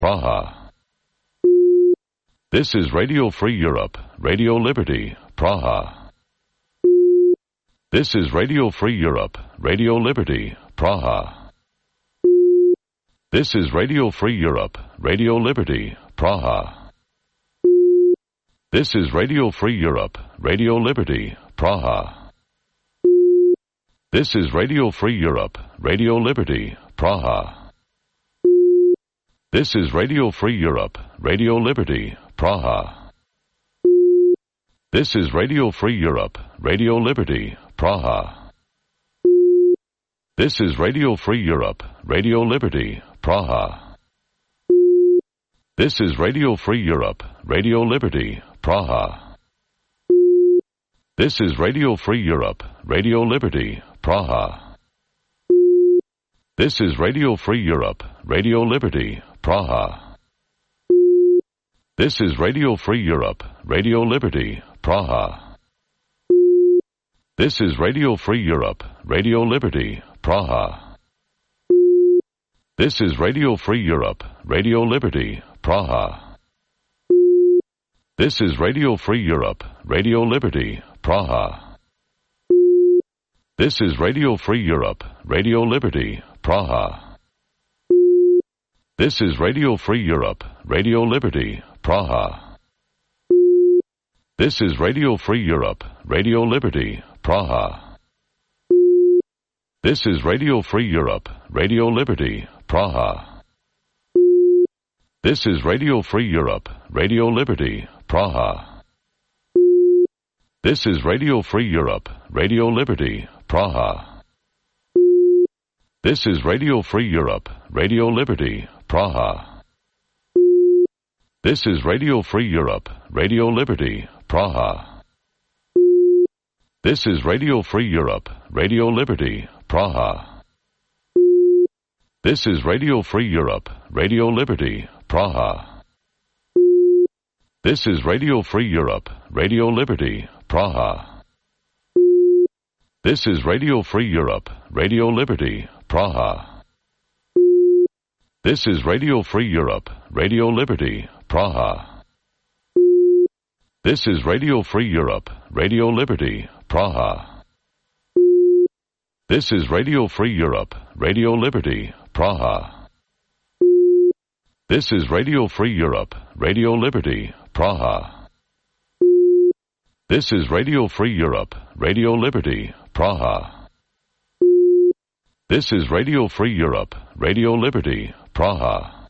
Praha. This is Radio Free Europe, Radio Liberty, Praha. This is Radio Free Europe, Radio Liberty, Praha. This is Radio Free Europe, Radio Liberty, Praha. This is Radio Free Europe, Radio Liberty, Praha. This is Radio Free Europe, Radio Liberty, Praha. This is Radio Free Europe, Radio Liberty, Praha. This is Radio Free Europe, Radio Liberty, Praha. This is Radio Free Europe, Radio Liberty, Praha. This is Radio Free Europe, Radio Liberty, Praha. This is Radio Free Europe, Radio Liberty, Praha. This is Radio Free Europe, Radio Liberty, Praha. This is Radio Free Europe, Radio Liberty, Praha. This is Radio Free Europe, Radio Liberty, Praha. This is Radio Free Europe, Radio Liberty, Praha. This is Radio Free Europe, Radio Liberty, Praha. This is Radio Free Europe, Radio Liberty, Praha. This is Radio Free Europe, Radio Liberty, Praha. This is Radio Free Europe, Radio Liberty, Praha. This is Radio Free Europe, Radio Liberty, Praha. This is Radio Free Europe, Radio Liberty, Praha. This is Radio Free Europe, Radio Liberty, Praha. This is Radio Free Europe, Radio Liberty, Praha. This is Radio Free Europe, Radio Liberty, Praha. This is Radio Free Europe, Radio Liberty, Praha. This is Radio Free Europe, Radio Liberty, Praha. This is Radio Free Europe, Radio Liberty, Praha. This is Radio Free Europe, Radio Liberty, Praha. This is Radio Free Europe, Radio Liberty, Praha. This is Radio Free Europe, Radio Liberty, Praha. This is Radio Free Europe, Radio Liberty, Praha. This is Radio Free Europe, Radio Liberty, Praha. This is Radio Free Europe, Radio Liberty, Praha. This is Radio Free Europe, Radio Liberty, Praha.